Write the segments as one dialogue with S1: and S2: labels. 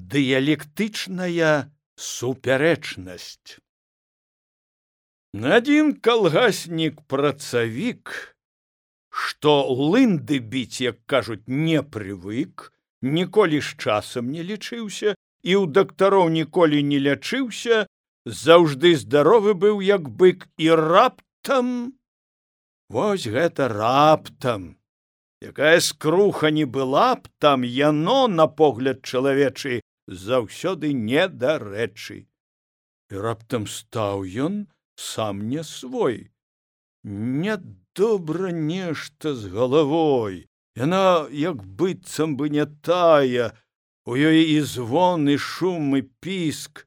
S1: дыялектычная супярэчнасць. Адзін калгаснік-працавік, што лынды біць, як кажуць, не прывык, ніколі з часам не лічыўся і ў дактароў ніколі не лячыўся, заўжды здаровы быў, як бык, і раптам, вось гэта раптам, якая скруха не была б там, яно, на погляд чалавечы, заўсёды недарэчы. І раптам стаў ён сам не свой. Нядобра нешта з галавой. Яна, як быццам бы не тая, у ёй і звон, і шум, і піск.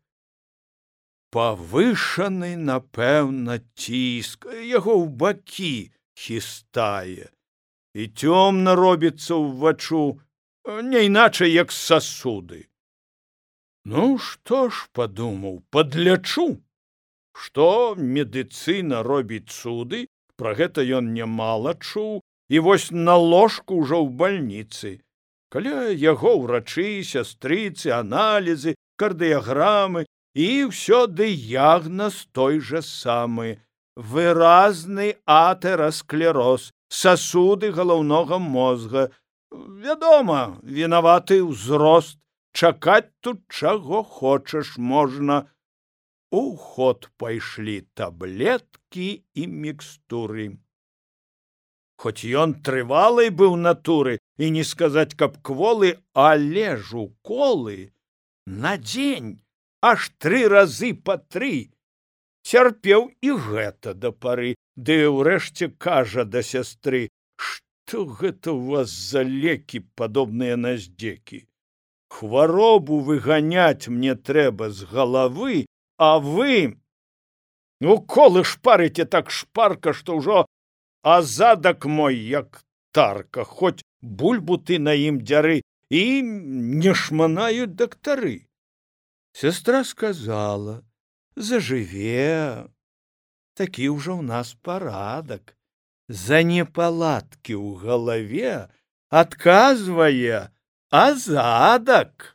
S1: Павышаны, напэўна, ціск, яго ў бакі хістае. І цёмна робіцца ўваччу, не іначай, як сасуды. Ну, што ж, падумаў, падлячу. Што медыцына робіць цуды, пра гэта ён нямала чуў, і вось на ложку ўжо ў бальніцы. Каля яго ўрачы, сястрыцы, аналізы, кардыяграмы, і ўсё дыягназ той жа самы. Выразны атэрасклероз, сасуды галаўнога мозга. Вядома, вінаваты ўзрост, чакаць тут чаго хочаш можна. У ход пайшлі таблеткі і мікстуры. Хоць ён трывалай быў натуры, і не сказаць, каб кволы, але ж уколы на дзень аж 3 разы па 3. Цярпеў і гэта да пары, ды ўрэшце кажа да сястры: што гэта ў вас за лекі, падобныя на здзекі? Хваробу выганяць мне трэба з галавы, а вы уколы шпарыце так шпарка, што ўжо азадак мой, як тарка, хоць бульбу ты на ім дзяры, і не шманаюць дактары. Сястра сказала: зажыве, такі ўжо ў нас парадак. За непаладкі ў галаве адказвае азадак.